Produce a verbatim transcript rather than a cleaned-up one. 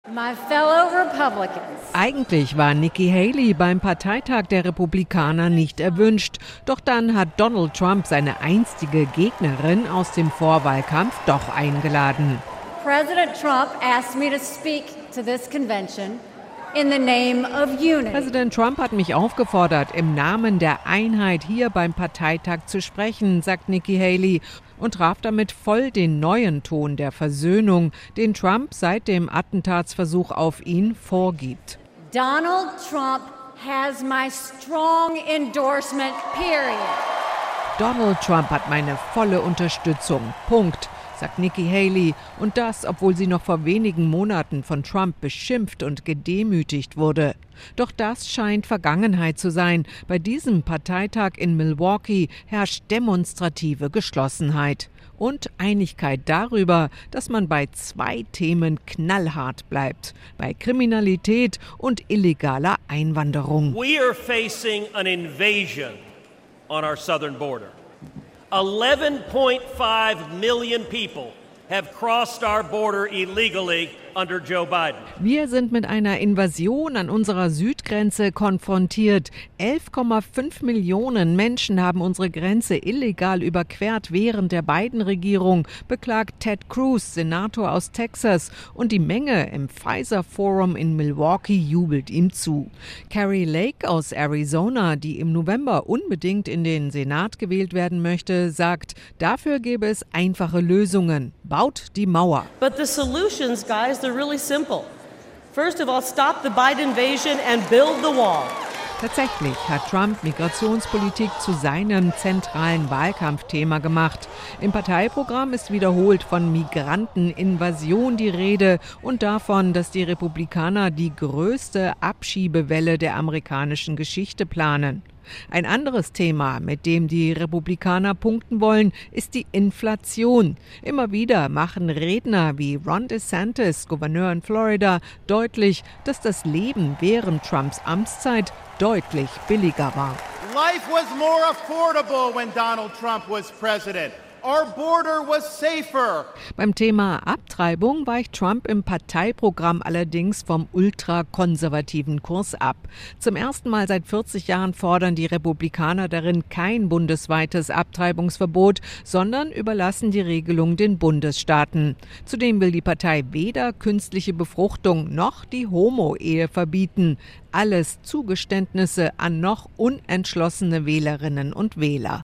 My fellow Republicans. Eigentlich war Nikki Haley beim Parteitag der Republikaner nicht erwünscht. Doch dann hat Donald Trump seine einstige Gegnerin aus dem Vorwahlkampf doch eingeladen. President Trump asked me to speak to this convention in the name of unity. Präsident Trump hat mich aufgefordert, im Namen der Einheit hier beim Parteitag zu sprechen, sagt Nikki Haley, und traf damit voll den neuen Ton der Versöhnung, den Trump seit dem Attentatsversuch auf ihn vorgibt. Donald Trump has my strong endorsement, period. Donald Trump hat meine volle Unterstützung. Punkt, sagt Nikki Haley. Und das, obwohl sie noch vor wenigen Monaten von Trump beschimpft und gedemütigt wurde. Doch das scheint Vergangenheit zu sein. Bei diesem Parteitag in Milwaukee herrscht demonstrative Geschlossenheit und Einigkeit darüber, dass man bei zwei Themen knallhart bleibt: bei Kriminalität und illegaler Einwanderung. We are facing an invasion on our southern border. eleven point five million people have crossed our border illegally under Joe Biden. Wir sind mit einer Invasion an unserer Südgrenze konfrontiert. elf Komma fünf Millionen Menschen haben unsere Grenze illegal überquert während der Biden-Regierung, beklagt Ted Cruz, Senator aus Texas. Und die Menge im Pfizer Forum in Milwaukee jubelt ihm zu. Kari Lake aus Arizona, die im November unbedingt in den Senat gewählt werden möchte, sagt, dafür gäbe es einfache Lösungen. Baut die Mauer. But the solutions, guys, they're really simple. First of all, stop the Biden invasion and build the wall. Tatsächlich hat Trump Migrationspolitik zu seinem zentralen Wahlkampfthema gemacht. Im Parteiprogramm ist wiederholt von Migranteninvasion die Rede und davon, dass die Republikaner die größte Abschiebewelle der amerikanischen Geschichte planen. Ein anderes Thema, mit dem die Republikaner punkten wollen, ist die Inflation. Immer wieder machen Redner wie Ron DeSantis, Gouverneur in Florida, deutlich, dass das Leben während Trumps Amtszeit deutlich billiger war. Life was more affordable when Donald Trump was president. Our border was safer. Beim Thema Abtreibung weicht Trump im Parteiprogramm allerdings vom ultrakonservativen Kurs ab. Zum ersten Mal seit vierzig Jahren fordern die Republikaner darin kein bundesweites Abtreibungsverbot, sondern überlassen die Regelung den Bundesstaaten. Zudem will die Partei weder künstliche Befruchtung noch die Homo-Ehe verbieten. Alles Zugeständnisse an noch unentschlossene Wählerinnen und Wähler.